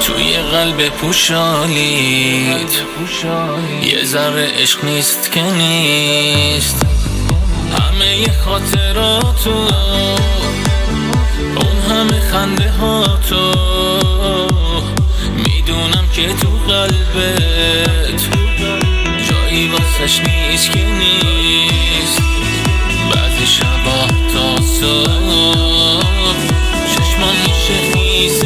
توی قلب پوشالید یه ذره عشق نیست که نیست. همه خاطراتو، اون همه خنده هاتو، میدونم که تو قلبت جایی واسش نیست که نیست. بعضی شبا تا صبح چشمان میشه خیس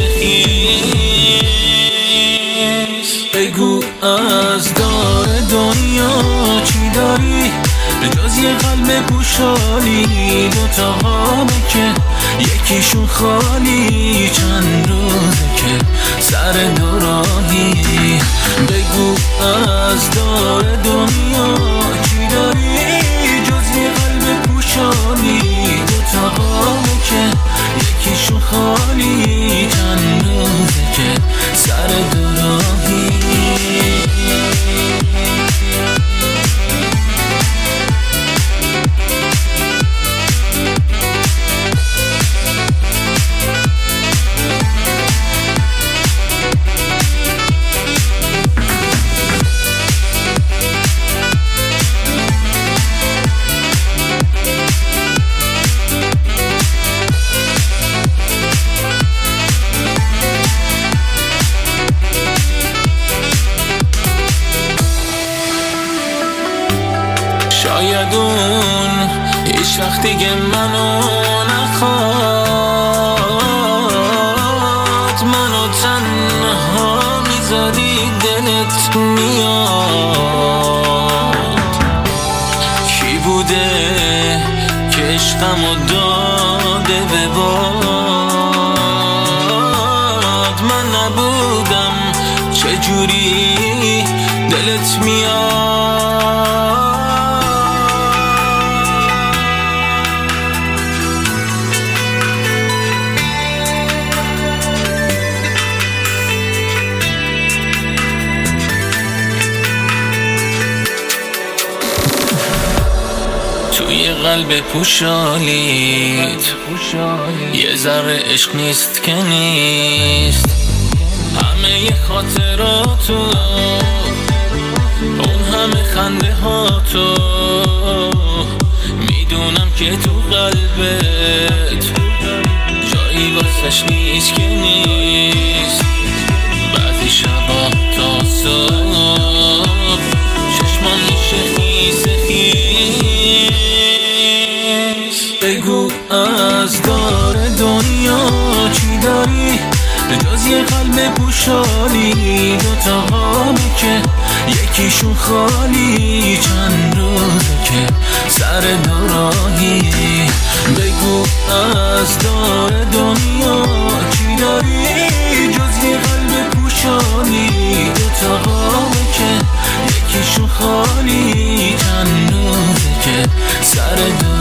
خیس. بگو از دار دنیا چی داری به جز یه قلب پوشالی؟ دوتا قامه که یکیشون خالی، چند روزه که سر دوراهی. بگو از دار دنیا چی داری جز یه قلب پوشالی؟ دوتا قامه که یکیشون خالی، چند روزه که سر دوراهی. شاید اون هیچ وقت دیگه منو نخواد، منو تنها میذاری دلت میاد. کی بوده که عشقمو داده به باد؟ من نبودم چجوری دلت میاد؟ توی قلب پوشالید یه ذره عشق نیست که نیست. همه خاطراتو، اون همه خنده هاتو، میدونم که تو قلبت جایی واسش نیست که نیست. بعضی شبا تا صبح چشمان میشه خیس خیس. بگو از دار دنیا چی داری به جز یه قلب پوشالی؟ دوتا قامه که یکیشون خالی، چند روزه که سر دوراهی. بگو از دار دنیا چی داری جز یه قلب پوشالی؟ دوتا قامه که یکیشون خالی، چند روزه که سر دوراهی.